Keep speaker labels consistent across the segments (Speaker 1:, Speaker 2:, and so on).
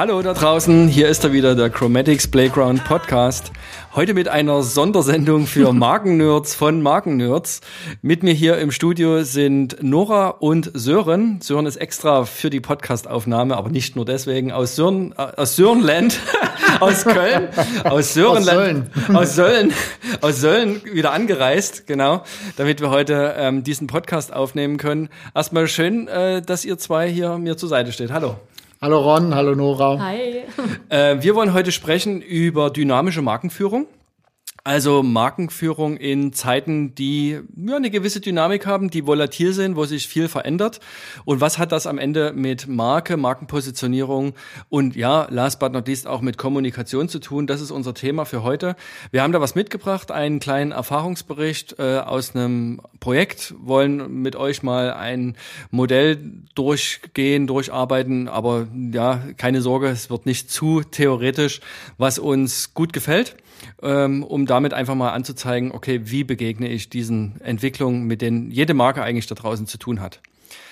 Speaker 1: Hallo da draußen, hier ist er wieder, der Chromatics Playground Podcast. Heute mit einer Sondersendung für Markennerds von Markennerds. Mit mir hier im Studio sind Nora und Sören. Sören ist extra für die Podcastaufnahme, aber nicht nur deswegen, aus Sörenland, aus Köln, aus Sörenland, aus Sölln wieder angereist, genau, damit wir heute diesen Podcast aufnehmen können. Erstmal schön, dass ihr zwei hier mir zur Seite steht. Hallo.
Speaker 2: Hallo Ron, hallo Nora.
Speaker 3: Hi.
Speaker 1: Wir wollen heute sprechen über dynamische Markenführung. Also Markenführung in Zeiten, die eine gewisse Dynamik haben, die volatil sind, wo sich viel verändert. Und was hat das am Ende mit Marke, Markenpositionierung und last but not least auch mit Kommunikation zu tun? Das ist unser Thema für heute. Wir haben da was mitgebracht, einen kleinen Erfahrungsbericht aus einem Projekt, wollen mit euch mal ein Modell durcharbeiten, aber keine Sorge, es wird nicht zu theoretisch, was uns gut gefällt. Um damit einfach mal anzuzeigen, okay, wie begegne ich diesen Entwicklungen, mit denen jede Marke eigentlich da draußen zu tun hat.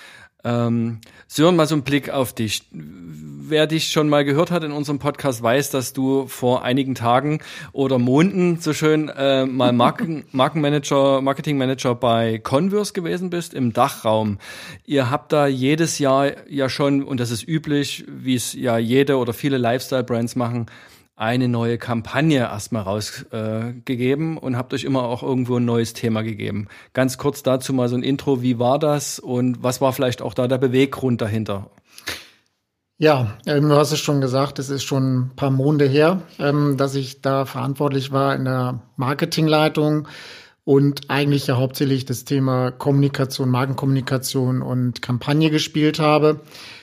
Speaker 1: Sören, mal so ein Blick auf dich. Wer dich schon mal gehört hat in unserem Podcast, weiß, dass du vor einigen Tagen oder Monaten so schön mal Marketingmanager bei Converse gewesen bist im Dachraum. Ihr habt da jedes Jahr ja schon, und das ist üblich, wie es ja jede oder viele Lifestyle-Brands machen, eine neue Kampagne erstmal rausgegeben und habt euch immer auch irgendwo ein neues Thema gegeben. Ganz kurz dazu mal so ein Intro, wie war das und was war vielleicht auch da der Beweggrund dahinter?
Speaker 2: Ja, du hast es schon gesagt, es ist schon ein paar Monate her, dass ich da verantwortlich war in der Marketingleitung und eigentlich ja hauptsächlich das Thema Kommunikation, Markenkommunikation und Kampagne gespielt habe.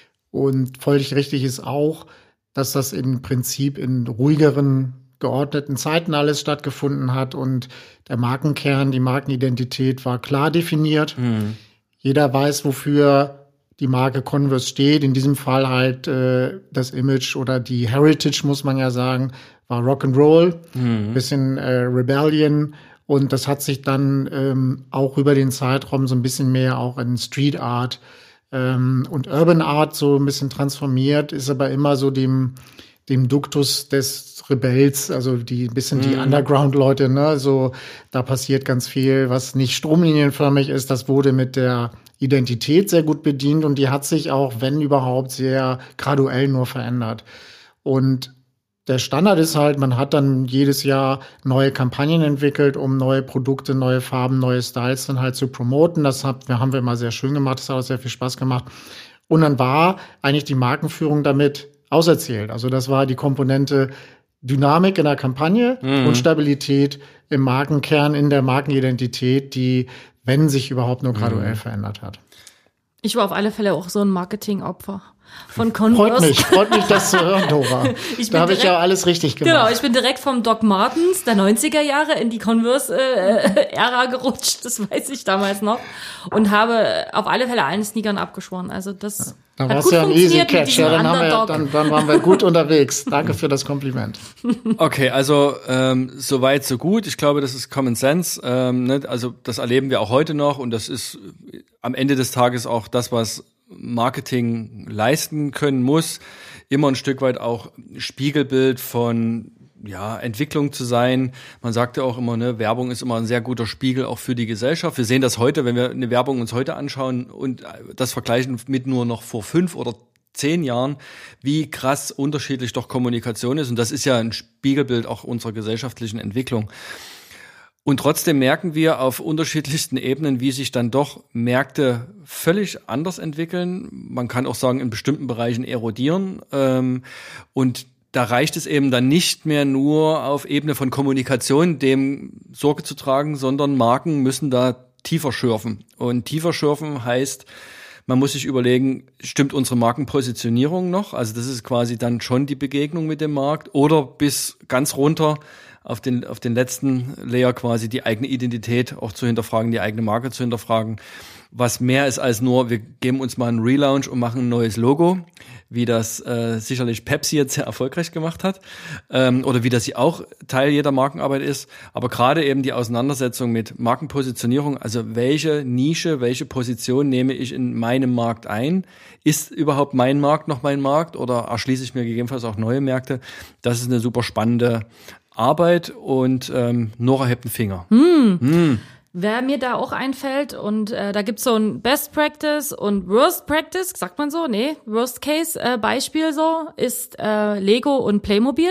Speaker 2: Und völlig richtig ist auch, dass das im Prinzip in ruhigeren, geordneten Zeiten alles stattgefunden hat und der Markenkern, die Markenidentität war klar definiert. Mhm. Jeder weiß, wofür die Marke Converse steht. In diesem Fall halt das Image oder die Heritage, muss man ja sagen, war Rock'n'Roll, bisschen Rebellion. Und das hat sich dann auch über den Zeitraum so ein bisschen mehr auch in Street Art und Urban Art so ein bisschen transformiert, ist aber immer so dem Duktus des Rebells, also die bisschen die Underground-Leute, ne, so da passiert ganz viel, was nicht stromlinienförmig ist. Das wurde mit der Identität sehr gut bedient und die hat sich auch, wenn überhaupt, sehr graduell nur verändert. Und der Standard ist halt, man hat dann jedes Jahr neue Kampagnen entwickelt, um neue Produkte, neue Farben, neue Styles dann halt zu promoten. Haben wir immer sehr schön gemacht, das hat auch sehr viel Spaß gemacht. Und dann war eigentlich die Markenführung damit auserzählt. Also das war die Komponente Dynamik in der Kampagne und Stabilität im Markenkern, in der Markenidentität, die, wenn sich überhaupt, nur graduell verändert hat.
Speaker 3: Ich war auf alle Fälle auch so ein Marketingopfer von Converse.
Speaker 2: Freut mich, das zu hören, Dora. Da habe ich ja alles richtig gemacht.
Speaker 3: Genau, ich bin direkt vom Doc Martens der 90er Jahre in die Converse-Ära gerutscht, das weiß ich damals noch. Und habe auf alle Fälle allen Sneakern abgeschworen. Also das
Speaker 2: dann war es ja ein Easy Catch. Ja, dann waren wir gut unterwegs. Danke für das Kompliment.
Speaker 1: Okay, also so weit, so gut. Ich glaube, das ist Common Sense. Also das erleben wir auch heute noch und das ist am Ende des Tages auch das, was Marketing leisten können muss, immer ein Stück weit auch Spiegelbild von Entwicklung zu sein. Man sagt ja auch immer, Werbung ist immer ein sehr guter Spiegel auch für die Gesellschaft. Wir sehen das heute, wenn wir eine Werbung uns heute anschauen und das vergleichen mit nur noch vor 5 oder 10 Jahren, wie krass unterschiedlich doch Kommunikation ist. Und das ist ja ein Spiegelbild auch unserer gesellschaftlichen Entwicklung. Und trotzdem merken wir auf unterschiedlichsten Ebenen, wie sich dann doch Märkte völlig anders entwickeln. Man kann auch sagen, in bestimmten Bereichen erodieren. Und da reicht es eben dann nicht mehr nur auf Ebene von Kommunikation, dem Sorge zu tragen, sondern Marken müssen da tiefer schürfen. Und tiefer schürfen heißt, man muss sich überlegen, stimmt unsere Markenpositionierung noch? Also das ist quasi dann schon die Begegnung mit dem Markt oder bis ganz runter auf den letzten Layer quasi die eigene Identität auch zu hinterfragen, die eigene Marke zu hinterfragen. Was mehr ist als nur, wir geben uns mal einen Relaunch und machen ein neues Logo, wie das sicherlich Pepsi jetzt sehr erfolgreich gemacht hat, oder wie das sie auch Teil jeder Markenarbeit ist. Aber gerade eben die Auseinandersetzung mit Markenpositionierung, also welche Nische, welche Position nehme ich in meinem Markt ein? Ist überhaupt mein Markt noch mein Markt oder erschließe ich mir gegebenenfalls auch neue Märkte? Das ist eine super spannende Arbeit und Nora hebt den Finger.
Speaker 3: Wer mir da auch einfällt, und da gibt's so ein Best Practice und Worst Practice, sagt man so? Nee, Worst Case Beispiel so, ist Lego und Playmobil.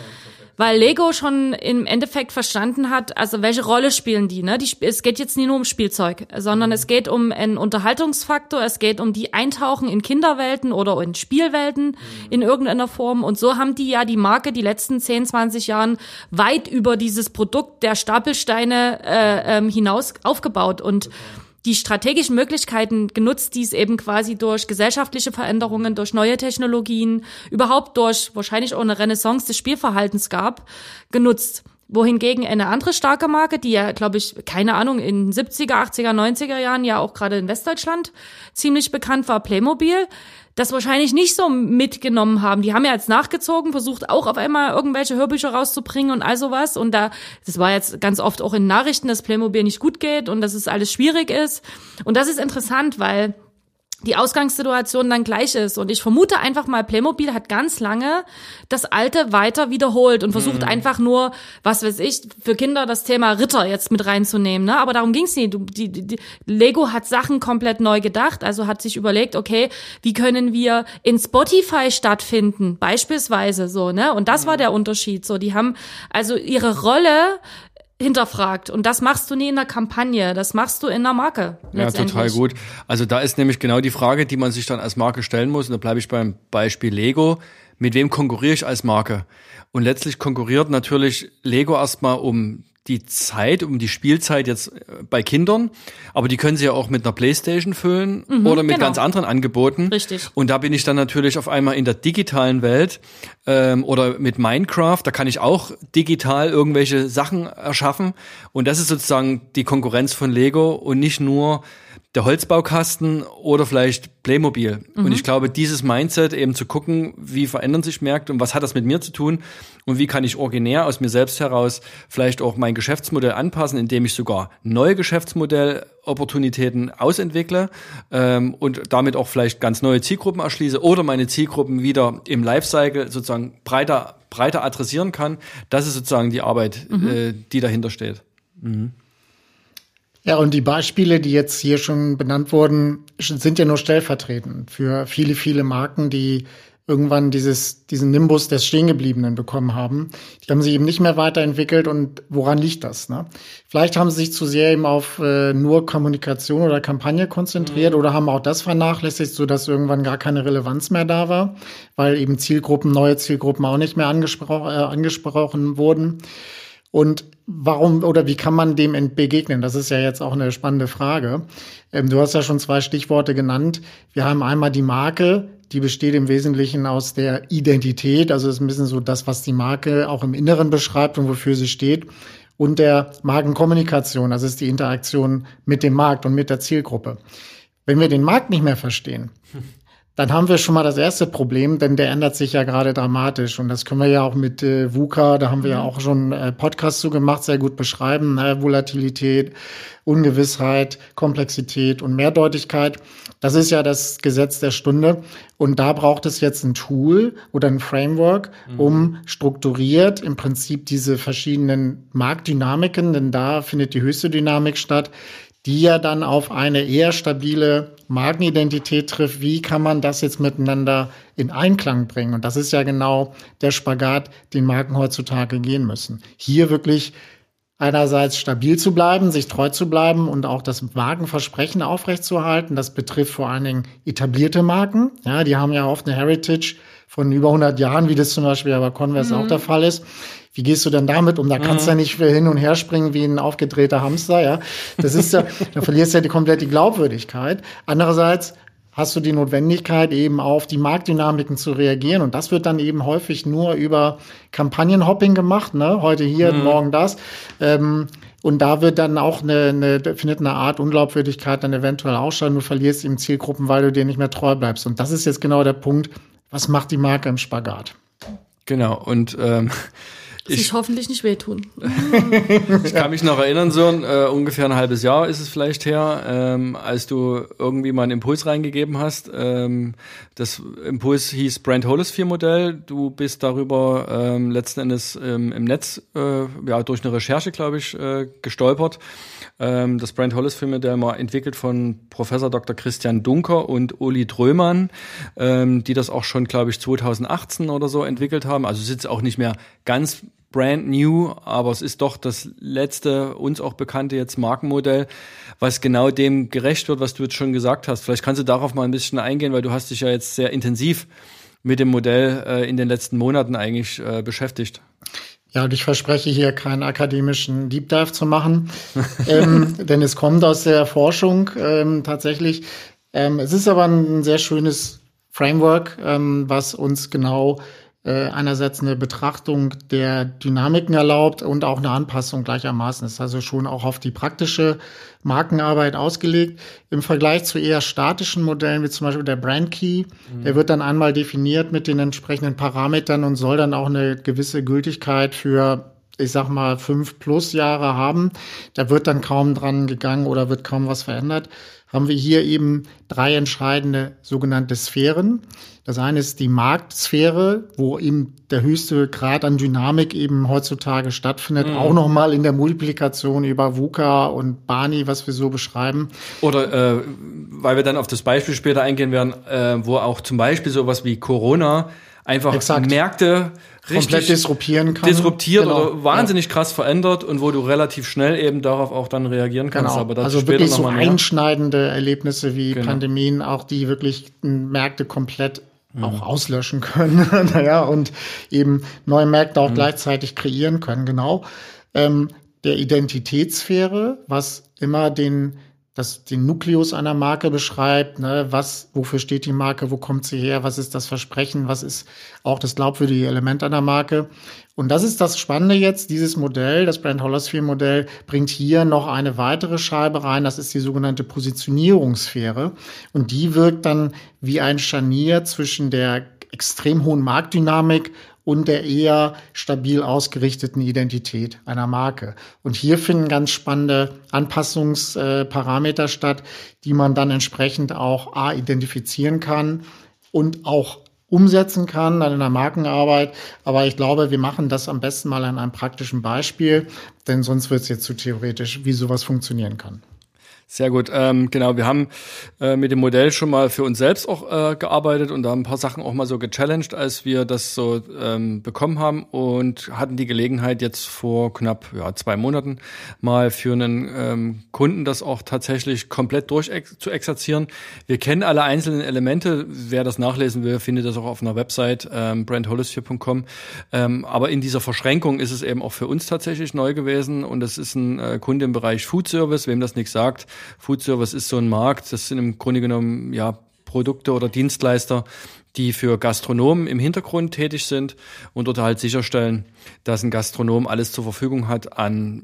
Speaker 3: Weil Lego schon im Endeffekt verstanden hat, also welche Rolle spielen die, ne? Es geht jetzt nie nur um Spielzeug, sondern es geht um einen Unterhaltungsfaktor, es geht um die Eintauchen in Kinderwelten oder in Spielwelten in irgendeiner Form. Und so haben die ja die Marke die letzten 10, 20 Jahren weit über dieses Produkt der Stapelsteine hinaus aufgebaut und die strategischen Möglichkeiten genutzt, die es eben quasi durch gesellschaftliche Veränderungen, durch neue Technologien, überhaupt durch wahrscheinlich auch eine Renaissance des Spielverhaltens gab, genutzt. Wohingegen eine andere starke Marke, die ja, glaube ich, keine Ahnung, in 70er, 80er, 90er Jahren ja auch gerade in Westdeutschland ziemlich bekannt war, Playmobil, das wahrscheinlich nicht so mitgenommen haben. Die haben ja jetzt nachgezogen, versucht auch auf einmal irgendwelche Hörbücher rauszubringen und all sowas. Und das war jetzt ganz oft auch in Nachrichten, dass Playmobil nicht gut geht und dass es alles schwierig ist. Und das ist interessant, weil die Ausgangssituation dann gleich ist. Und ich vermute einfach mal, Playmobil hat ganz lange das Alte weiter wiederholt und versucht einfach nur, was weiß ich, für Kinder das Thema Ritter jetzt mit reinzunehmen. Ne? Aber darum ging's nicht. Lego hat Sachen komplett neu gedacht, also hat sich überlegt, okay, wie können wir in Spotify stattfinden, beispielsweise so, ne? Und das war der Unterschied. So, die haben also ihre Rolle hinterfragt. Und das machst du nie in der Kampagne, das machst du in der Marke.
Speaker 1: Ja, total gut. Also da ist nämlich genau die Frage, die man sich dann als Marke stellen muss. Und da bleibe ich beim Beispiel Lego. Mit wem konkurriere ich als Marke? Und letztlich konkurriert natürlich Lego erstmal um die Zeit, um die Spielzeit jetzt bei Kindern, aber die können sie ja auch mit einer Playstation füllen oder mit ganz anderen Angeboten.
Speaker 3: Richtig.
Speaker 1: Und da bin ich dann natürlich auf einmal in der digitalen Welt oder mit Minecraft, da kann ich auch digital irgendwelche Sachen erschaffen und das ist sozusagen die Konkurrenz von Lego und nicht nur der Holzbaukasten oder vielleicht Playmobil. Und ich glaube, dieses Mindset eben zu gucken, wie verändern sich Märkte und was hat das mit mir zu tun und wie kann ich originär aus mir selbst heraus vielleicht auch mein Geschäftsmodell anpassen, indem ich sogar neue Geschäftsmodell-Opportunitäten ausentwickle und damit auch vielleicht ganz neue Zielgruppen erschließe oder meine Zielgruppen wieder im Lifecycle sozusagen breiter adressieren kann. Das ist sozusagen die Arbeit, die dahinter steht.
Speaker 2: Ja, und die Beispiele, die jetzt hier schon benannt wurden, sind ja nur stellvertretend für viele, viele Marken, die irgendwann diesen Nimbus des Stehengebliebenen bekommen haben. Die haben sich eben nicht mehr weiterentwickelt und woran liegt das? Ne? Vielleicht haben sie sich zu sehr eben auf nur Kommunikation oder Kampagne konzentriert oder haben auch das vernachlässigt, sodass irgendwann gar keine Relevanz mehr da war, weil eben neue Zielgruppen auch nicht mehr angesprochen wurden. Und warum oder wie kann man dem begegnen? Das ist ja jetzt auch eine spannende Frage. Du hast ja schon 2 Stichworte genannt. Wir haben einmal die Marke, die besteht im Wesentlichen aus der Identität. Also das ist ein bisschen so das, was die Marke auch im Inneren beschreibt und wofür sie steht. Und der Markenkommunikation, das ist die Interaktion mit dem Markt und mit der Zielgruppe. Wenn wir den Markt nicht mehr verstehen, dann haben wir schon mal das erste Problem, denn der ändert sich ja gerade dramatisch. Und das können wir ja auch mit VUCA, da haben wir ja auch schon Podcasts zu gemacht, sehr gut beschreiben. Volatilität, Ungewissheit, Komplexität und Mehrdeutigkeit. Das ist ja das Gesetz der Stunde. Und da braucht es jetzt ein Tool oder ein Framework, um strukturiert im Prinzip diese verschiedenen Marktdynamiken, denn da findet die höchste Dynamik statt, die ja dann auf eine eher stabile Markenidentität trifft. Wie kann man das jetzt miteinander in Einklang bringen? Und das ist ja genau der Spagat, den Marken heutzutage gehen müssen. Hier wirklich einerseits stabil zu bleiben, sich treu zu bleiben und auch das Markenversprechen aufrechtzuerhalten. Das betrifft vor allen Dingen etablierte Marken. Ja, die haben ja oft eine Heritage von über 100 Jahren, wie das zum Beispiel bei Converse auch der Fall ist. Wie gehst du denn damit um? Da kannst du ja nicht hin und her springen wie ein aufgedrehter Hamster, ja. Das ist ja, da verlierst du ja komplett die Glaubwürdigkeit. Andererseits hast du die Notwendigkeit, eben auf die Marktdynamiken zu reagieren. Und das wird dann eben häufig nur über Kampagnenhopping gemacht, ne? Heute hier, morgen das. Und da wird dann auch findet eine Art Unglaubwürdigkeit dann eventuell ausscheiden. Du verlierst eben Zielgruppen, weil du dir nicht mehr treu bleibst. Und das ist jetzt genau der Punkt. Was macht die Marke im Spagat?
Speaker 1: Genau. Und
Speaker 3: sich hoffentlich nicht wehtun.
Speaker 1: Ich kann mich noch erinnern, Sören, ungefähr ein halbes Jahr ist es vielleicht her, als du irgendwie mal einen Impuls reingegeben hast. Das Impuls hieß Brand Holosphere Modell. Du bist darüber letzten Endes im Netz durch eine Recherche, glaube ich, gestolpert. Das Brand Holosphere Modell mal entwickelt von Professor Dr. Christian Dunker und Uli Drömann, die das auch schon, glaube ich, 2018 oder so entwickelt haben. Also es ist jetzt auch nicht mehr ganz brand new, aber es ist doch das letzte, uns auch bekannte jetzt Markenmodell, was genau dem gerecht wird, was du jetzt schon gesagt hast. Vielleicht kannst du darauf mal ein bisschen eingehen, weil du hast dich ja jetzt sehr intensiv mit dem Modell in den letzten Monaten eigentlich beschäftigt.
Speaker 2: Ja, und ich verspreche hier keinen akademischen Deep Dive zu machen, denn es kommt aus der Forschung tatsächlich. Es ist aber ein sehr schönes Framework, was uns genau einerseits eine Betrachtung der Dynamiken erlaubt und auch eine Anpassung gleichermaßen. Ist also schon auch auf die praktische Markenarbeit ausgelegt. Im Vergleich zu eher statischen Modellen, wie zum Beispiel der Brand Key, der wird dann einmal definiert mit den entsprechenden Parametern und soll dann auch eine gewisse Gültigkeit für, ich sag mal, 5+ Jahre haben. Da wird dann kaum dran gegangen oder wird kaum was verändert. Haben wir hier eben 3 entscheidende sogenannte Sphären. Das eine ist die Marktsphäre, wo eben der höchste Grad an Dynamik eben heutzutage stattfindet, auch nochmal in der Multiplikation über VUCA und Barney, was wir so beschreiben.
Speaker 1: Oder weil wir dann auf das Beispiel später eingehen werden, wo auch zum Beispiel sowas wie Corona einfach Märkte
Speaker 2: komplett disruptiert
Speaker 1: genau. Oder wahnsinnig krass verändert und wo du relativ schnell eben darauf auch dann reagieren kannst.
Speaker 2: Genau.
Speaker 1: Aber das
Speaker 2: also
Speaker 1: später
Speaker 2: wirklich
Speaker 1: noch
Speaker 2: so
Speaker 1: mal mehr.
Speaker 2: einschneidende Erlebnisse wie Pandemien, auch die wirklich Märkte komplett auch auslöschen können. Naja, und eben neue Märkte auch gleichzeitig kreieren können, genau. Der Identitätssphäre, was immer den Nukleus einer Marke beschreibt, ne, wofür steht die Marke, wo kommt sie her, was ist das Versprechen, was ist auch das glaubwürdige Element einer Marke. Und das ist das Spannende jetzt, dieses Modell, das Brand Holosphere Modell, bringt hier noch eine weitere Scheibe rein, das ist die sogenannte Positionierungssphäre. Und die wirkt dann wie ein Scharnier zwischen der extrem hohen Marktdynamik und der eher stabil ausgerichteten Identität einer Marke. Und hier finden ganz spannende Anpassungsparameter statt, die man dann entsprechend auch identifizieren kann und auch umsetzen kann dann in der Markenarbeit. Aber ich glaube, wir machen das am besten mal an einem praktischen Beispiel, denn sonst wird es jetzt zu theoretisch, wie sowas funktionieren kann.
Speaker 1: Sehr gut. Genau, wir haben mit dem Modell schon mal für uns selbst auch gearbeitet und da ein paar Sachen auch mal so gechallenged, als wir das so bekommen haben und hatten die Gelegenheit jetzt vor knapp 2 Monaten mal für einen Kunden das auch tatsächlich komplett zu exerzieren. Wir kennen alle einzelnen Elemente. Wer das nachlesen will, findet das auch auf einer Website, brandholosphere.com. Aber in dieser Verschränkung ist es eben auch für uns tatsächlich neu gewesen und das ist ein Kunde im Bereich Food Service, wem das nichts sagt. Food Service ist so ein Markt, das sind im Grunde genommen Produkte oder Dienstleister, die für Gastronomen im Hintergrund tätig sind und dort halt sicherstellen, dass ein Gastronom alles zur Verfügung hat an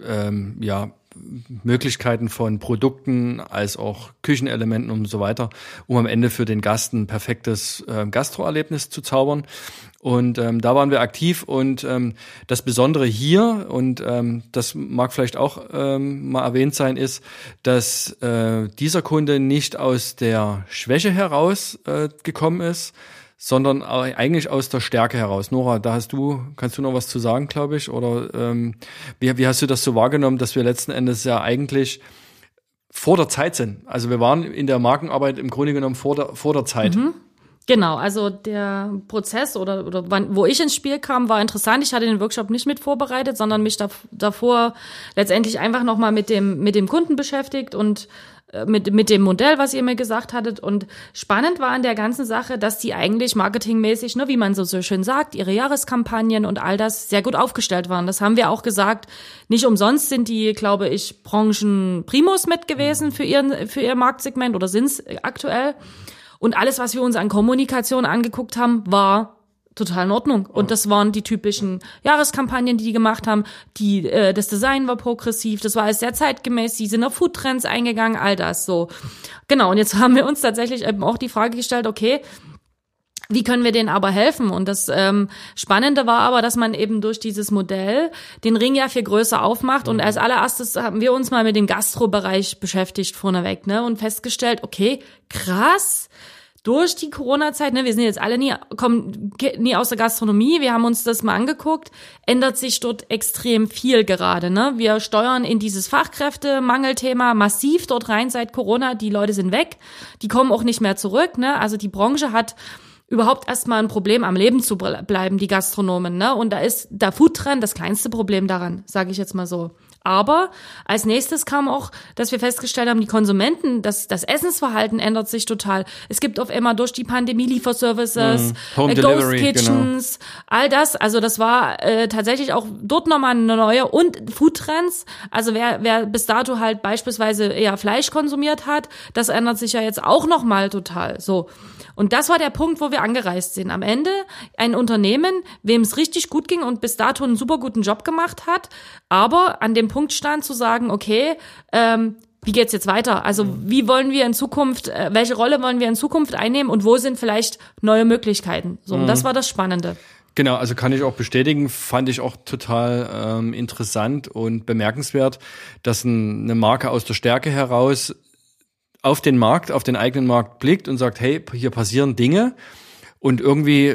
Speaker 1: Möglichkeiten von Produkten als auch Küchenelementen und so weiter, um am Ende für den Gast ein perfektes Gastroerlebnis zu zaubern. Und da waren wir aktiv und das Besondere hier, und das mag vielleicht auch mal erwähnt sein, ist, dass dieser Kunde nicht aus der Schwäche heraus gekommen ist, sondern eigentlich aus der Stärke heraus. Nora, kannst du noch was zu sagen, glaube ich? Oder wie hast du das so wahrgenommen, dass wir letzten Endes ja eigentlich vor der Zeit sind? Also wir waren in der Markenarbeit im Grunde genommen vor der Zeit.
Speaker 3: Mhm. Genau, also der Prozess oder wo ich ins Spiel kam, war interessant. Ich hatte den Workshop nicht mit vorbereitet, sondern mich davor letztendlich einfach nochmal mit dem Kunden beschäftigt und mit dem Modell, was ihr mir gesagt hattet. Und spannend war an der ganzen Sache, dass die eigentlich marketingmäßig, wie man so schön sagt, ihre Jahreskampagnen und all das sehr gut aufgestellt waren. Das haben wir auch gesagt. Nicht umsonst sind die, glaube ich, Branchen-Primus mit gewesen für ihr Marktsegment oder sind's aktuell. Und alles, was wir uns an Kommunikation angeguckt haben, war total in Ordnung. Und das waren die typischen Jahreskampagnen, die gemacht haben. Das Design war progressiv, das war alles sehr zeitgemäß, die sind auf Foodtrends eingegangen, all das so. Genau, und jetzt haben wir uns tatsächlich eben auch die Frage gestellt, okay, wie können wir denen aber helfen? Und das Spannende war aber, dass man eben durch dieses Modell den Ring ja viel größer aufmacht. Und als allererstes haben wir uns mal mit dem Gastrobereich beschäftigt vorneweg, ne, und festgestellt, okay, krass, durch die Corona-Zeit, ne, wir sind jetzt alle kommen nie aus der Gastronomie, wir haben uns das mal angeguckt, ändert sich dort extrem viel gerade, ne? Wir steuern in dieses Fachkräftemangelthema massiv dort rein seit Corona, die Leute sind weg, die kommen auch nicht mehr zurück, ne? Also die Branche hat überhaupt erstmal ein Problem, am Leben zu bleiben, die Gastronomen, ne? Und da ist der Foodtrend das kleinste Problem daran, sage ich jetzt mal so. Aber als nächstes kam auch, dass wir festgestellt haben, die Konsumenten, das Essensverhalten ändert sich total. Es gibt auf einmal durch die Pandemie Lieferservices,
Speaker 1: Home
Speaker 3: Ghost
Speaker 1: Delivery,
Speaker 3: Kitchens, all das. Also das war tatsächlich auch dort nochmal eine neue. Und Foodtrends, also wer bis dato halt beispielsweise eher Fleisch konsumiert hat, das ändert sich ja jetzt auch nochmal total. So. Und das war der Punkt, wo wir angereist sind. Am Ende ein Unternehmen, wem es richtig gut ging und bis dato einen super guten Job gemacht hat, aber an dem Punkt stand zu sagen, okay, wie geht's jetzt weiter? Also wie wollen wir in Zukunft, welche Rolle wollen wir in Zukunft einnehmen und wo sind vielleicht neue Möglichkeiten? So, und das war das Spannende.
Speaker 1: Genau, also kann ich auch bestätigen, fand ich auch total interessant und bemerkenswert, dass eine Marke aus der Stärke heraus auf den Markt, auf den eigenen Markt blickt und sagt, hey, hier passieren Dinge und irgendwie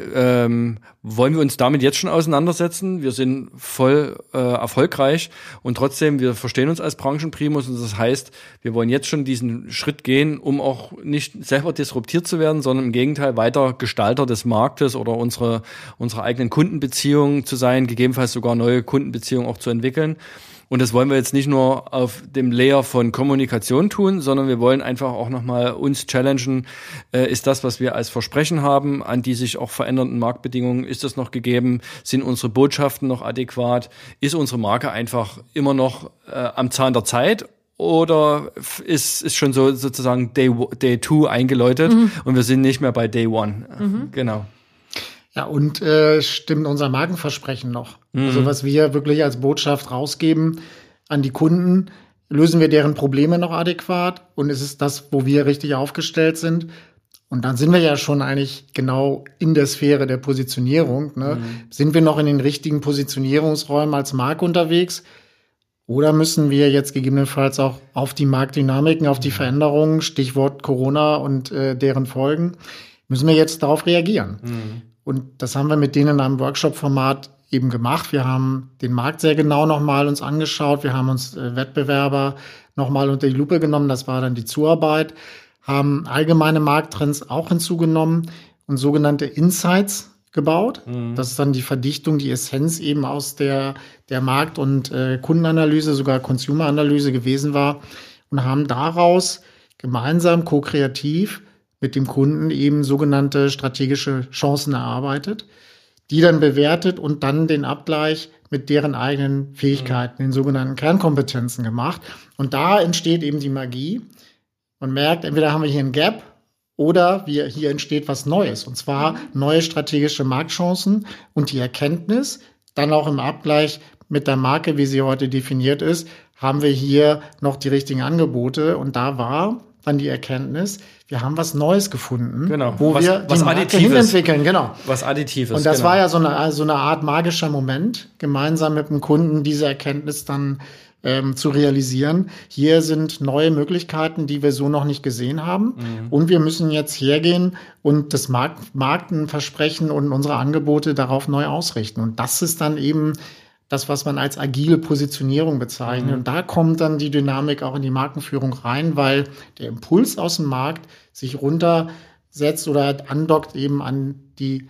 Speaker 1: wollen wir uns damit jetzt schon auseinandersetzen. Wir sind voll erfolgreich und trotzdem, wir verstehen uns als Branchenprimus und das heißt, wir wollen jetzt schon diesen Schritt gehen, um auch nicht selber disruptiert zu werden, sondern im Gegenteil weiter Gestalter des Marktes oder unsere eigenen Kundenbeziehungen zu sein, gegebenenfalls sogar neue Kundenbeziehungen auch zu entwickeln. Und das wollen wir jetzt nicht nur auf dem Layer von Kommunikation tun, sondern wir wollen einfach auch nochmal uns challengen. Ist das, was wir als Versprechen haben, an die sich auch verändernden Marktbedingungen, ist das noch gegeben? Sind unsere Botschaften noch adäquat? Ist unsere Marke einfach immer noch am Zahn der Zeit? Oder ist schon so sozusagen Day 2 eingeläutet und wir sind nicht mehr bei Day 1? Genau.
Speaker 2: Ja, und stimmt unser Markenversprechen noch. Also was wir wirklich als Botschaft rausgeben an die Kunden, lösen wir deren Probleme noch adäquat und ist es das, wo wir richtig aufgestellt sind? Und dann sind wir ja schon eigentlich genau in der Sphäre der Positionierung. Ne? Sind wir noch in den richtigen Positionierungsräumen als Marke unterwegs? Oder müssen wir jetzt gegebenenfalls auch auf die Marktdynamiken, auf die Veränderungen, Stichwort Corona und deren Folgen, müssen wir jetzt darauf reagieren? Und das haben wir mit denen in einem Workshop-Format eben gemacht. Wir haben den Markt sehr genau nochmal uns angeschaut. Wir haben uns Wettbewerber nochmal unter die Lupe genommen. Das war dann die Zuarbeit. Haben allgemeine Markttrends auch hinzugenommen und sogenannte Insights gebaut. Das ist dann die Verdichtung, die Essenz eben aus der Markt- und Kundenanalyse, sogar Consumer-Analyse gewesen war und haben daraus gemeinsam ko-kreativ mit dem Kunden eben sogenannte strategische Chancen erarbeitet, die dann bewertet und dann den Abgleich mit deren eigenen Fähigkeiten, den sogenannten Kernkompetenzen gemacht. Und da entsteht eben die Magie. Man merkt, entweder haben wir hier ein Gap oder hier entsteht was Neues. Und zwar neue strategische Marktchancen und die Erkenntnis, dann auch im Abgleich mit der Marke, wie sie heute definiert ist, haben wir hier noch die richtigen Angebote. Und da war dann die Erkenntnis, wir haben was Neues gefunden,
Speaker 1: genau,
Speaker 2: wo wir die Marke hinentwickeln. Genau.
Speaker 1: Was Additives.
Speaker 2: Und das war ja so eine Art magischer Moment, gemeinsam mit dem Kunden diese Erkenntnis dann zu realisieren. Hier sind neue Möglichkeiten, die wir so noch nicht gesehen haben. Und wir müssen jetzt hergehen und das Markenversprechen und unsere Angebote darauf neu ausrichten. Und das ist dann eben das, was man als agile Positionierung bezeichnet. Und da kommt dann die Dynamik auch in die Markenführung rein, weil der Impuls aus dem Markt sich runtersetzt oder andockt eben an die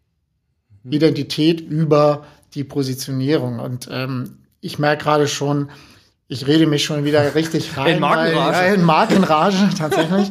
Speaker 2: Identität über die Positionierung. Und ich merke gerade schon, ich rede mich schon wieder richtig rein. In Markenrage, tatsächlich.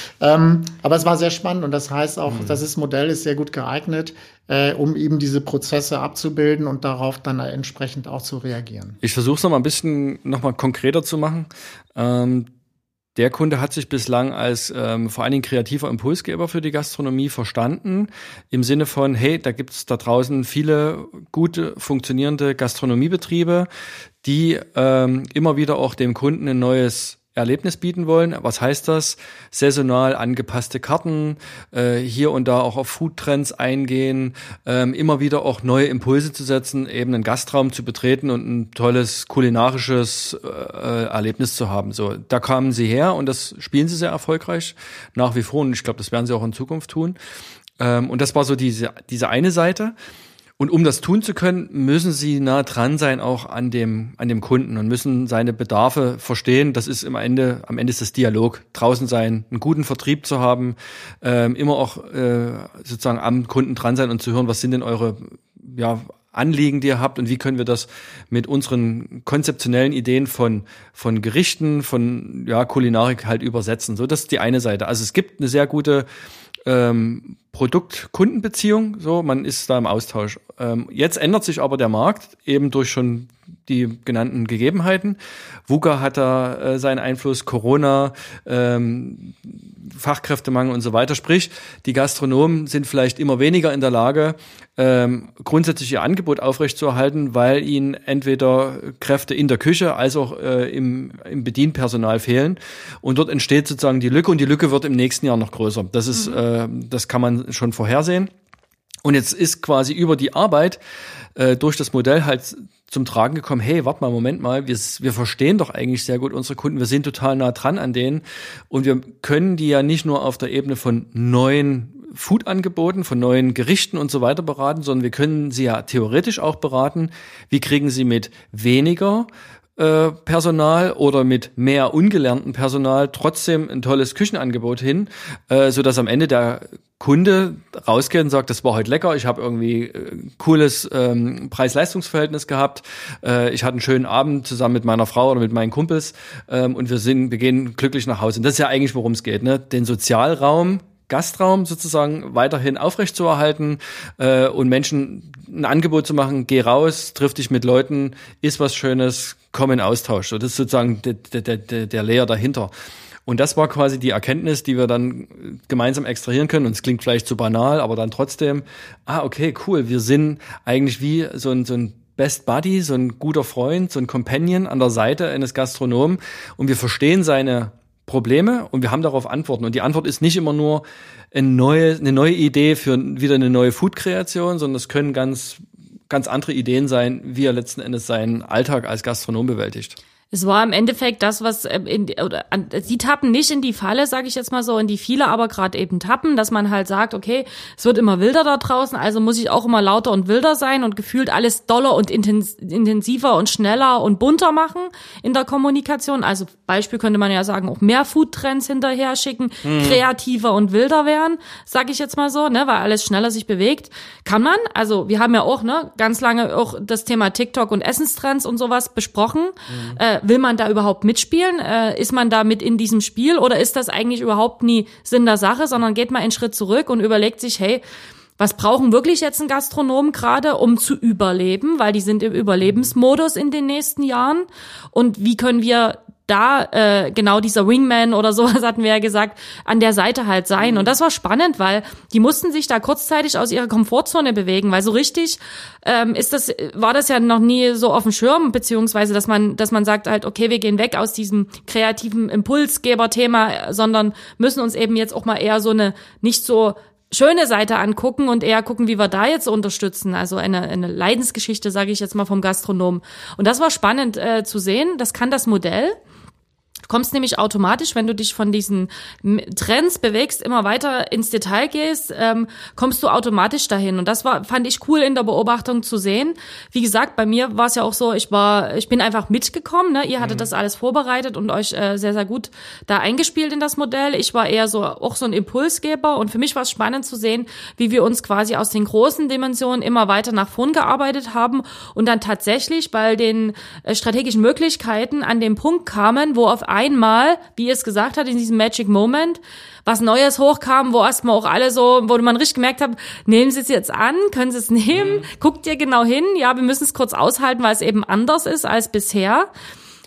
Speaker 2: Aber es war sehr spannend und das heißt auch, das Modell ist sehr gut geeignet, um eben diese Prozesse abzubilden und darauf dann entsprechend auch zu reagieren.
Speaker 1: Ich versuche es noch mal ein bisschen konkreter zu machen. der Kunde hat sich bislang als vor allen Dingen kreativer Impulsgeber für die Gastronomie verstanden, im Sinne von, hey, da gibt's da draußen viele gute, funktionierende Gastronomiebetriebe, die immer wieder auch dem Kunden ein neues Erlebnis bieten wollen. Was heißt das? Saisonal angepasste Karten, hier und da auch auf Foodtrends eingehen, immer wieder auch neue Impulse zu setzen, eben einen Gastraum zu betreten und ein tolles kulinarisches Erlebnis zu haben. So, da kamen sie her und das spielen sie sehr erfolgreich nach wie vor und ich glaube, das werden sie auch in Zukunft tun. Und das war so diese eine Seite. Und um das tun zu können, müssen sie nah dran sein auch an dem Kunden und müssen seine Bedarfe verstehen. Das ist am Ende ist das Dialog. Draußen sein, einen guten Vertrieb zu haben, immer auch sozusagen am Kunden dran sein und zu hören, was sind denn eure Anliegen, die ihr habt und wie können wir das mit unseren konzeptionellen Ideen von Gerichten, von Kulinarik halt übersetzen. So, das ist die eine Seite. Also es gibt eine sehr gute Produkt-Kundenbeziehung, so, man ist da im Austausch. Jetzt ändert sich aber der Markt eben durch schon die genannten Gegebenheiten. VUCA hat da seinen Einfluss, Corona, Fachkräftemangel und so weiter. Sprich, die Gastronomen sind vielleicht immer weniger in der Lage, grundsätzlich ihr Angebot aufrechtzuerhalten, weil ihnen entweder Kräfte in der Küche als auch im Bedienpersonal fehlen. Und dort entsteht sozusagen die Lücke und die Lücke wird im nächsten Jahr noch größer. Das ist, das kann man schon vorhersehen. Und jetzt ist quasi über die Arbeit durch das Modell halt zum Tragen gekommen, hey, warte mal, Moment mal, wir verstehen doch eigentlich sehr gut unsere Kunden, wir sind total nah dran an denen und wir können die ja nicht nur auf der Ebene von neuen Food-Angeboten, von neuen Gerichten und so weiter beraten, sondern wir können sie ja theoretisch auch beraten, wie kriegen sie mit weniger Personal oder mit mehr ungelernten Personal trotzdem ein tolles Küchenangebot hin, so dass am Ende der Kunde rausgeht und sagt, das war heute lecker, ich habe irgendwie cooles Preis-Leistungs-Verhältnis gehabt, ich hatte einen schönen Abend zusammen mit meiner Frau oder mit meinen Kumpels und wir gehen glücklich nach Hause. Und das ist ja eigentlich, worum es geht, ne? Den Sozialraum, Gastraum sozusagen weiterhin aufrechtzuerhalten und Menschen ein Angebot zu machen, geh raus, triff dich mit Leuten, iss was Schönes, komm in Austausch. So, das ist sozusagen der Layer dahinter. Und das war quasi die Erkenntnis, die wir dann gemeinsam extrahieren können. Und es klingt vielleicht zu banal, aber dann trotzdem, okay, cool, wir sind eigentlich wie so ein Best Buddy, so ein guter Freund, so ein Companion an der Seite eines Gastronomen und wir verstehen seine Probleme und wir haben darauf Antworten. Und die Antwort ist nicht immer nur eine neue Idee für wieder eine neue Food-Kreation, sondern es können ganz andere Ideen sein, wie er letzten Endes seinen Alltag als Gastronom bewältigt.
Speaker 3: Es war im Endeffekt das, was sie tappen nicht in die Falle, sage ich jetzt mal so, in die viele aber gerade eben tappen, dass man halt sagt, okay, es wird immer wilder da draußen, also muss ich auch immer lauter und wilder sein und gefühlt alles doller und intensiver und schneller und bunter machen in der Kommunikation. Also Beispiel könnte man ja sagen, auch mehr Foodtrends hinterher schicken, kreativer und wilder werden, sage ich jetzt mal so, ne, weil alles schneller sich bewegt. Kann man, also wir haben ja auch ganz lange auch das Thema TikTok und Essenstrends und sowas besprochen. Will man da überhaupt mitspielen? Ist man da mit in diesem Spiel oder ist das eigentlich überhaupt nie Sinn der Sache, sondern geht man einen Schritt zurück und überlegt sich, hey, was brauchen wirklich jetzt ein Gastronom gerade, um zu überleben? Weil die sind im Überlebensmodus in den nächsten Jahren. Und wie können wir da genau dieser Wingman oder sowas hatten wir ja gesagt, an der Seite halt sein. Und das war spannend, weil die mussten sich da kurzzeitig aus ihrer Komfortzone bewegen, weil so richtig war das ja noch nie so auf dem Schirm, beziehungsweise dass man sagt halt, okay, wir gehen weg aus diesem kreativen Impulsgeber-Thema, sondern müssen uns eben jetzt auch mal eher so eine nicht so schöne Seite angucken und eher gucken, wie wir da jetzt unterstützen. Also eine Leidensgeschichte, sage ich jetzt mal, vom Gastronomen. Und das war spannend zu sehen. Das kann das Modell. Du kommst nämlich automatisch, wenn du dich von diesen Trends bewegst, immer weiter ins Detail gehst, kommst du automatisch dahin. Und das fand ich cool in der Beobachtung zu sehen. Wie gesagt, bei mir war es ja auch so, ich bin einfach mitgekommen, ne? Ihr hattet das alles vorbereitet und euch sehr, sehr gut da eingespielt in das Modell. Ich war eher auch so ein Impulsgeber und für mich war es spannend zu sehen, wie wir uns quasi aus den großen Dimensionen immer weiter nach vorn gearbeitet haben und dann tatsächlich bei den strategischen Möglichkeiten an den Punkt kamen, wo auf einmal, wie ihr es gesagt habt, in diesem Magic Moment, was Neues hochkam, wo erstmal auch alle so, wo man richtig gemerkt hat, nehmen Sie es jetzt an, können Sie es nehmen, guckt ihr genau hin, ja, wir müssen es kurz aushalten, weil es eben anders ist als bisher.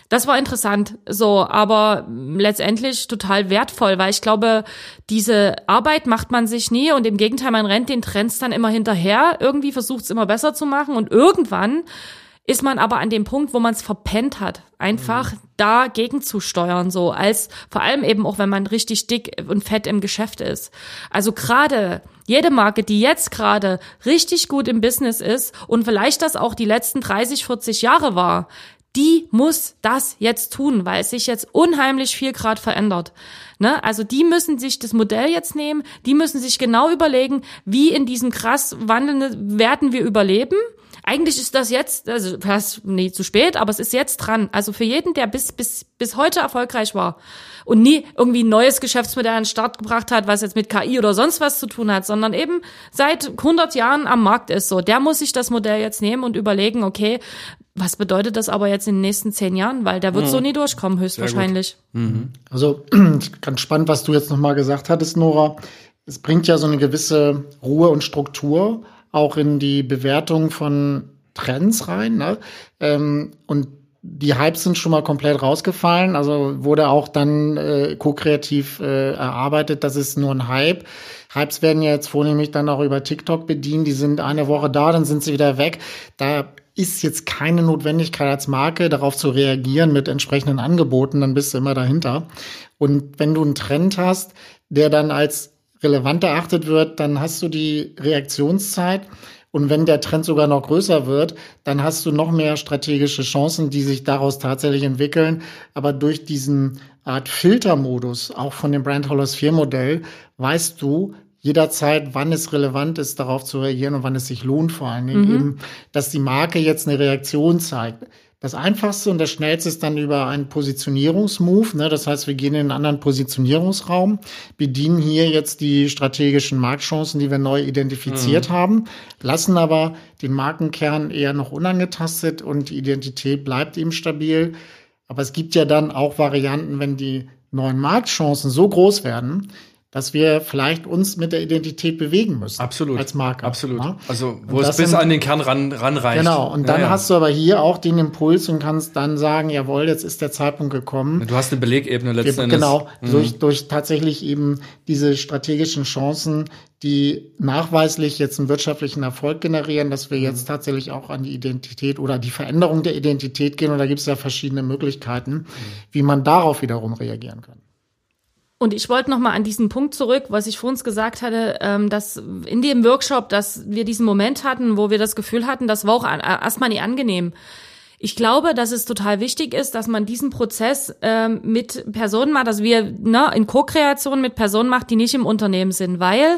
Speaker 3: Das war interessant, so, aber letztendlich total wertvoll, weil ich glaube, diese Arbeit macht man sich nie und im Gegenteil, man rennt den Trends dann immer hinterher, irgendwie versucht es immer besser zu machen und irgendwann ist man aber an dem Punkt, wo man es verpennt hat, einfach dagegen zu steuern, so als vor allem eben auch, wenn man richtig dick und fett im Geschäft ist. Also gerade jede Marke, die jetzt gerade richtig gut im Business ist und vielleicht das auch die letzten 30, 40 Jahre war, die muss das jetzt tun, weil es sich jetzt unheimlich viel gerade verändert. Ne? Also die müssen sich das Modell jetzt nehmen, die müssen sich genau überlegen, wie in diesem krass wandelnden werden wir überleben. Eigentlich ist das jetzt, also fast nie zu spät, aber es ist jetzt dran. Also für jeden, der bis heute erfolgreich war und nie irgendwie ein neues Geschäftsmodell an den Start gebracht hat, was jetzt mit KI oder sonst was zu tun hat, sondern eben seit 100 Jahren am Markt ist so, der muss sich das Modell jetzt nehmen und überlegen, okay, was bedeutet das aber jetzt in den nächsten 10 Jahren? Weil der wird so nie durchkommen, höchstwahrscheinlich.
Speaker 2: Also ganz spannend, was du jetzt nochmal gesagt hattest, Nora. Es bringt ja so eine gewisse Ruhe und Struktur auch in die Bewertung von Trends rein. Ne? Und die Hypes sind schon mal komplett rausgefallen. Also wurde auch dann ko-kreativ erarbeitet, das ist nur ein Hype. Hypes werden ja jetzt vornehmlich dann auch über TikTok bedient. Die sind eine Woche da, dann sind sie wieder weg. Da ist jetzt keine Notwendigkeit als Marke, darauf zu reagieren mit entsprechenden Angeboten, dann bist du immer dahinter. Und wenn du einen Trend hast, der dann als relevant erachtet wird, dann hast du die Reaktionszeit. Und wenn der Trend sogar noch größer wird, dann hast du noch mehr strategische Chancen, die sich daraus tatsächlich entwickeln. Aber durch diesen Art Filtermodus, auch von dem Brand Holosphere Modell, weißt du jederzeit, wann es relevant ist, darauf zu reagieren und wann es sich lohnt, vor allen Dingen eben, dass die Marke jetzt eine Reaktion zeigt. Das Einfachste und das Schnellste ist dann über einen Positionierungsmove. Ne? Das heißt, wir gehen in einen anderen Positionierungsraum, bedienen hier jetzt die strategischen Marktchancen, die wir neu identifiziert haben, lassen aber den Markenkern eher noch unangetastet und die Identität bleibt eben stabil. Aber es gibt ja dann auch Varianten, wenn die neuen Marktchancen so groß werden, dass wir vielleicht uns mit der Identität bewegen müssen.
Speaker 1: Absolut.
Speaker 2: Als Marke.
Speaker 1: Absolut.
Speaker 2: Ja?
Speaker 1: Also, wo es bis an den Kern ranreicht.
Speaker 2: Genau. Und dann hast du aber hier auch den Impuls und kannst dann sagen, jawohl, jetzt ist der Zeitpunkt gekommen.
Speaker 1: Du hast eine Belegebene letzten Endes.
Speaker 2: Genau. Durch tatsächlich eben diese strategischen Chancen, die nachweislich jetzt einen wirtschaftlichen Erfolg generieren, dass wir jetzt tatsächlich auch an die Identität oder die Veränderung der Identität gehen. Und da gibt es ja verschiedene Möglichkeiten, wie man darauf wiederum reagieren kann.
Speaker 3: Und ich wollte noch mal an diesen Punkt zurück, was ich vor uns gesagt hatte, dass in dem Workshop, dass wir diesen Moment hatten, wo wir das Gefühl hatten, das war auch erstmal nicht angenehm. Ich glaube, dass es total wichtig ist, dass man diesen Prozess mit Personen macht, dass wir in Co-Kreation mit Personen macht, die nicht im Unternehmen sind, weil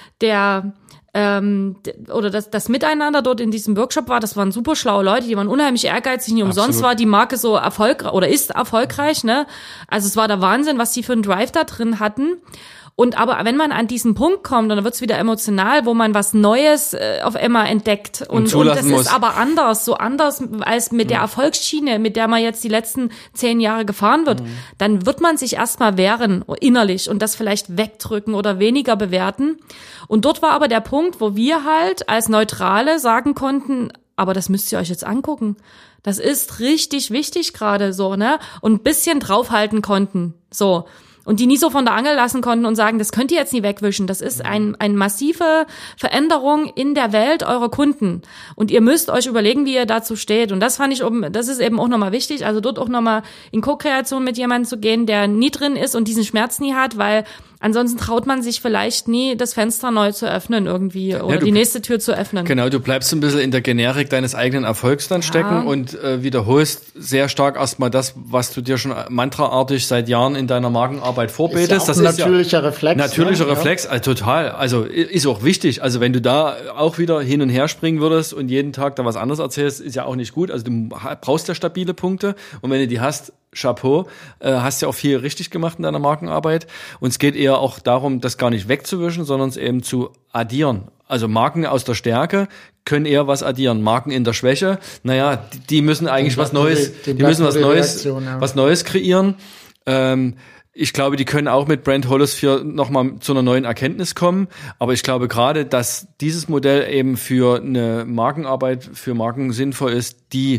Speaker 3: das Miteinander dort in diesem Workshop war, das waren super schlaue Leute, die waren unheimlich ehrgeizig, nicht umsonst war die Marke so erfolgreich oder ist erfolgreich, ne? Also es war der Wahnsinn, was die für einen Drive da drin hatten. Und aber wenn man an diesen Punkt kommt, und dann wird's wieder emotional, wo man was Neues auf einmal entdeckt und das ist aber anders, so anders als mit der Erfolgsschiene, mit der man jetzt die letzten 10 Jahre gefahren wird, dann wird man sich erstmal wehren innerlich und das vielleicht wegdrücken oder weniger bewerten. Und dort war aber der Punkt, wo wir halt als Neutrale sagen konnten, aber das müsst ihr euch jetzt angucken. Das ist richtig wichtig gerade so, ne? Und ein bisschen draufhalten konnten, so. Und die nie so von der Angel lassen konnten und sagen, das könnt ihr jetzt nie wegwischen. Das ist eine massive Veränderung in der Welt eurer Kunden. Und ihr müsst euch überlegen, wie ihr dazu steht. Und das fand ich, das ist eben auch nochmal wichtig, also dort auch nochmal in Co-Kreation mit jemandem zu gehen, der nie drin ist und diesen Schmerz nie hat, weil ansonsten traut man sich vielleicht nie, das Fenster neu zu öffnen irgendwie oder die nächste Tür zu öffnen.
Speaker 1: Genau, du bleibst ein bisschen in der Generik deines eigenen Erfolgs dann stecken und wiederholst sehr stark erstmal das, was du dir schon mantraartig seit Jahren in deiner Markenarbeit vorbetest.
Speaker 2: Ist ja auch ein natürlicher Reflex.
Speaker 1: Natürlicher Reflex, total. Also ist auch wichtig. Also wenn du da auch wieder hin und her springen würdest und jeden Tag da was anderes erzählst, ist ja auch nicht gut. Also du brauchst ja stabile Punkte und wenn du die hast, Chapeau, hast ja auch viel richtig gemacht in deiner Markenarbeit. Und es geht eher auch darum, das gar nicht wegzuwischen, sondern es eben zu addieren. Also Marken aus der Stärke können eher was addieren. Marken in der Schwäche, naja, die müssen eigentlich was Neues, was Neues kreieren. Ich glaube, die können auch mit Brand Holosphere nochmal zu einer neuen Erkenntnis kommen. Aber ich glaube gerade, dass dieses Modell eben für eine Markenarbeit, für Marken sinnvoll ist, die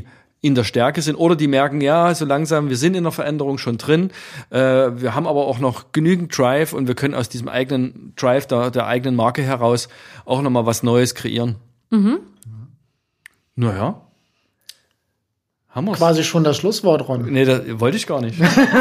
Speaker 1: in der Stärke sind oder die merken, ja, so langsam, wir sind in der Veränderung schon drin, wir haben aber auch noch genügend Drive und wir können aus diesem eigenen Drive der eigenen Marke heraus auch nochmal was Neues kreieren. Naja. Haben wir's.
Speaker 2: Quasi schon das Schlusswort, Ron.
Speaker 1: Nee, das wollte ich gar nicht.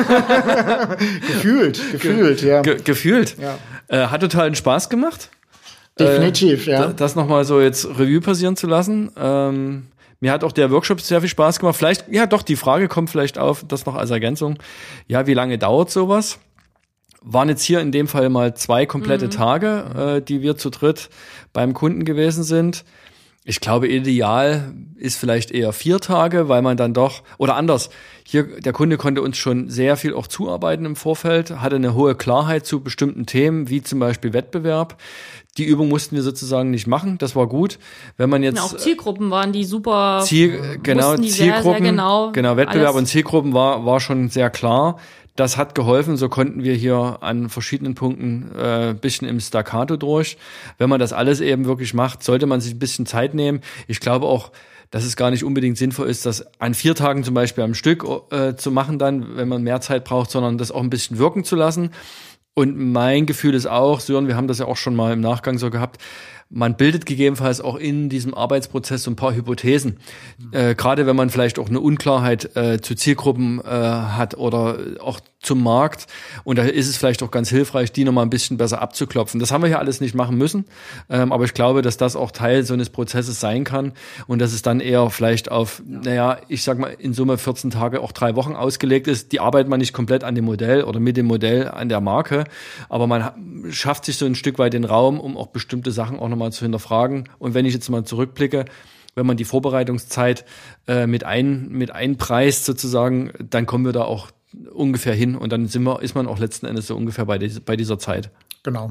Speaker 2: Gefühlt, ja.
Speaker 1: Gefühlt.
Speaker 2: Ja.
Speaker 1: Hat totalen Spaß gemacht.
Speaker 2: Definitiv, ja.
Speaker 1: Das nochmal so jetzt Revue passieren zu lassen. Mir hat auch der Workshop sehr viel Spaß gemacht. Vielleicht, ja doch, die Frage kommt vielleicht auf, das noch als Ergänzung. Ja, wie lange dauert sowas? Waren jetzt hier in dem Fall mal 2 komplette Tage, die wir zu dritt beim Kunden gewesen sind. Ich glaube, ideal ist vielleicht eher 4 Tage, weil man dann doch, oder anders, hier, der Kunde konnte uns schon sehr viel auch zuarbeiten im Vorfeld, hatte eine hohe Klarheit zu bestimmten Themen, wie zum Beispiel Wettbewerb. Die Übung mussten wir sozusagen nicht machen, das war gut. Wenn man jetzt.
Speaker 3: Auch Zielgruppen waren die super.
Speaker 1: Zielgruppen,
Speaker 3: sehr genau
Speaker 1: Wettbewerb
Speaker 3: alles.
Speaker 1: und Zielgruppen war schon sehr klar. Das hat geholfen, so konnten wir hier an verschiedenen Punkten bisschen im Staccato durch. Wenn man das alles eben wirklich macht, sollte man sich ein bisschen Zeit nehmen. Ich glaube auch, dass es gar nicht unbedingt sinnvoll ist, das an 4 Tagen zum Beispiel am Stück zu machen dann, wenn man mehr Zeit braucht, sondern das auch ein bisschen wirken zu lassen. Und mein Gefühl ist auch, Sören, wir haben das ja auch schon mal im Nachgang so gehabt, man bildet gegebenenfalls auch in diesem Arbeitsprozess so ein paar Hypothesen. Gerade wenn man vielleicht auch eine Unklarheit zu Zielgruppen hat oder auch zum Markt. Und da ist es vielleicht auch ganz hilfreich, die nochmal ein bisschen besser abzuklopfen. Das haben wir hier alles nicht machen müssen. Aber ich glaube, dass das auch Teil so eines Prozesses sein kann. Und dass es dann eher vielleicht auf, ich sag mal, in Summe 14 Tage, auch 3 Wochen ausgelegt ist. Die arbeitet man nicht komplett an dem Modell oder mit dem Modell an der Marke. Aber man schafft sich so ein Stück weit den Raum, um auch bestimmte Sachen auch nochmal zu hinterfragen. Und wenn ich jetzt mal zurückblicke, wenn man die Vorbereitungszeit mit einpreist sozusagen, dann kommen wir da auch ungefähr hin und dann ist man auch letzten Endes so ungefähr bei dieser Zeit.
Speaker 2: Genau.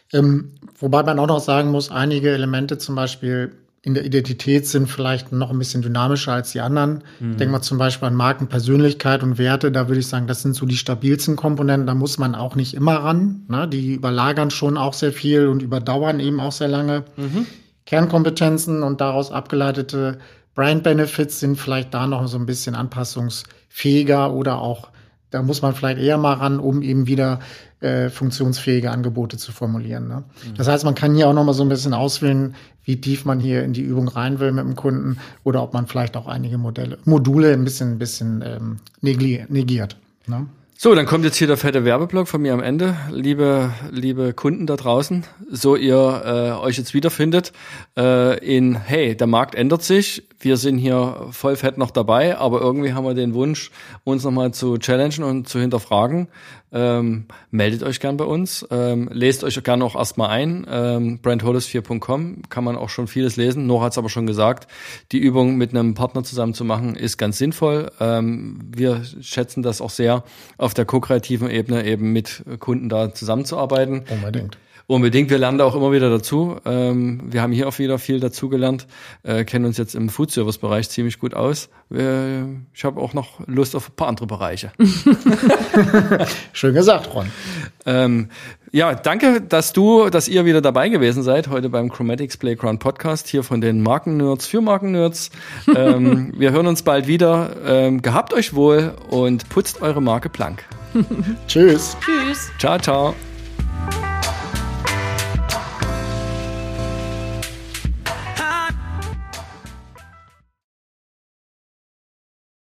Speaker 2: Wobei man auch noch sagen muss, einige Elemente zum Beispiel in der Identität sind vielleicht noch ein bisschen dynamischer als die anderen. Denken wir zum Beispiel an Markenpersönlichkeit und Werte. Da würde ich sagen, das sind so die stabilsten Komponenten. Da muss man auch nicht immer ran. Ne? Die überlagern schon auch sehr viel und überdauern eben auch sehr lange. Kernkompetenzen und daraus abgeleitete Brand Benefits sind vielleicht da noch so ein bisschen anpassungsfähiger oder auch, da muss man vielleicht eher mal ran, um eben wieder funktionsfähige Angebote zu formulieren. Ne? Das heißt, man kann hier auch noch mal so ein bisschen auswählen, wie tief man hier in die Übung rein will mit dem Kunden oder ob man vielleicht auch einige Module ein bisschen negiert. Ne?
Speaker 1: So, dann kommt jetzt hier der fette Werbeblock von mir am Ende. Liebe Kunden da draußen, so ihr euch jetzt wiederfindet hey, der Markt ändert sich, wir sind hier voll fett noch dabei, aber irgendwie haben wir den Wunsch, uns nochmal zu challengen und zu hinterfragen. Meldet euch gern bei uns, lest euch gerne auch erstmal ein, brandholisphere.com, kann man auch schon vieles lesen. Nora hat es aber schon gesagt, die Übung mit einem Partner zusammen zu machen, ist ganz sinnvoll. Wir schätzen das auch sehr, auf der ko-kreativen Ebene eben mit Kunden da zusammenzuarbeiten. Unbedingt, wir lernen da auch immer wieder dazu. Wir haben hier auch wieder viel dazu gelernt, kennen uns jetzt im Food-Service-Bereich ziemlich gut aus. Ich habe auch noch Lust auf ein paar andere Bereiche.
Speaker 2: Schön gesagt, Ron.
Speaker 1: Danke, dass ihr wieder dabei gewesen seid, heute beim Chromatics Playground Podcast, hier von den Markennerds für Markennerds. Wir hören uns bald wieder. Gehabt euch wohl und putzt eure Marke blank.
Speaker 2: Tschüss.
Speaker 3: Tschüss.
Speaker 1: Ciao, ciao.